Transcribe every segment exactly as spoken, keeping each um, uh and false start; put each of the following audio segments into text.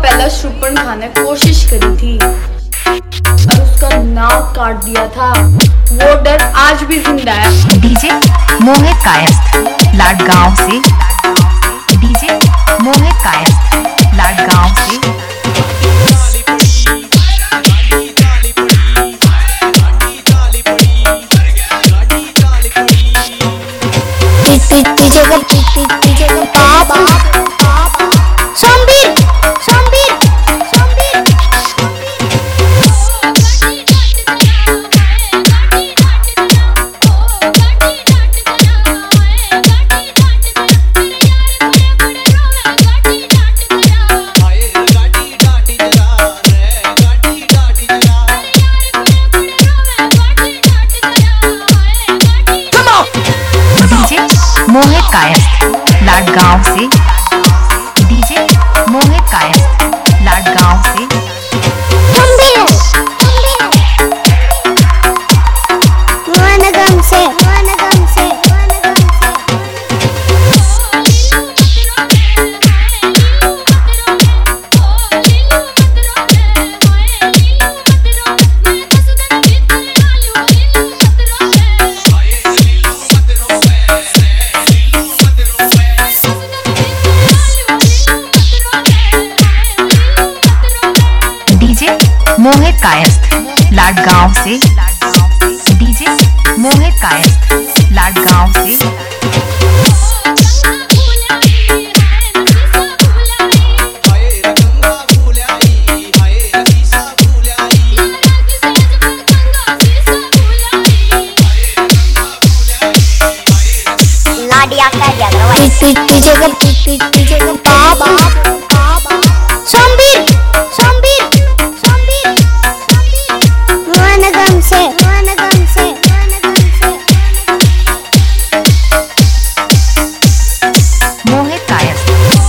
पहला शूर्पणखा ने कोशिश करी थी और उसका नाक काट दिया था, वो डर आज भी जिंदा है। डीजे मोहित कायस्थ लाडगांव से, डीजे मोहित कायस्थ लाडगांव से। डीजे का डीजे का बाबा संबीर संबीर संबीर मोहित कायस्थ लाडगांव से, डीजे मोहित कायस्थ लाडगांव से। वनगम से वनगम से मोहित कायस्थ लाडगांव से, डीजे मोहित कायस्थ लाडगांव से। लाडिया का जगह डीजे का डीजे का बाबा संबीर संबीर वनगम से वनगम से वनगम से। मोहित कायस्थ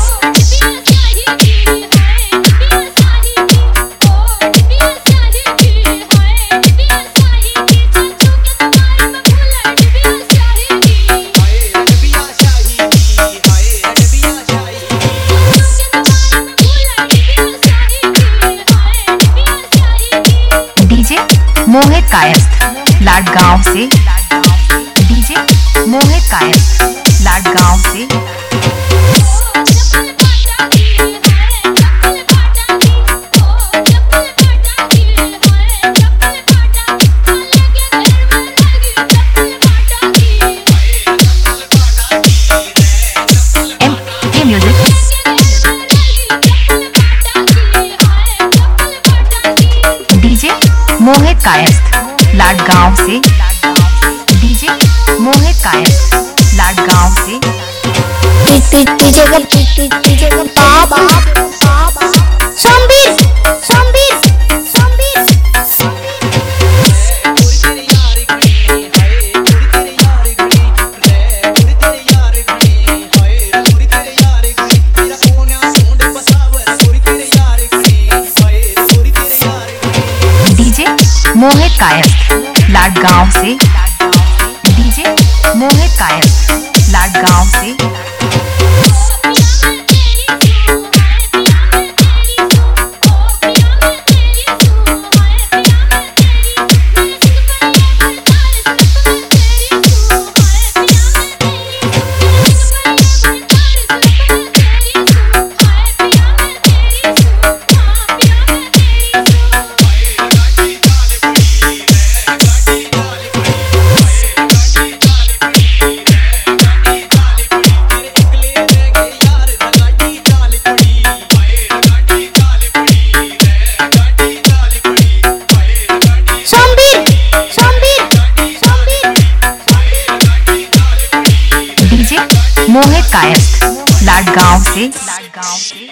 मोहित कायस्थ लाडगांव से, डीजे मोहित कायस्थ लाडगांव से। M music DJ Mohit Kayastha Ladgaon से, डीजे मोहित कायस्थ लाडगांव से। डीजे का डीजे का बाबा संबीर संबीर संबीर डीजे मोहित कायस्थ लाडगांव से, डीजे मोहित कायस्थ लाडगांव से। मोहित कायस्थ लाडगांव से।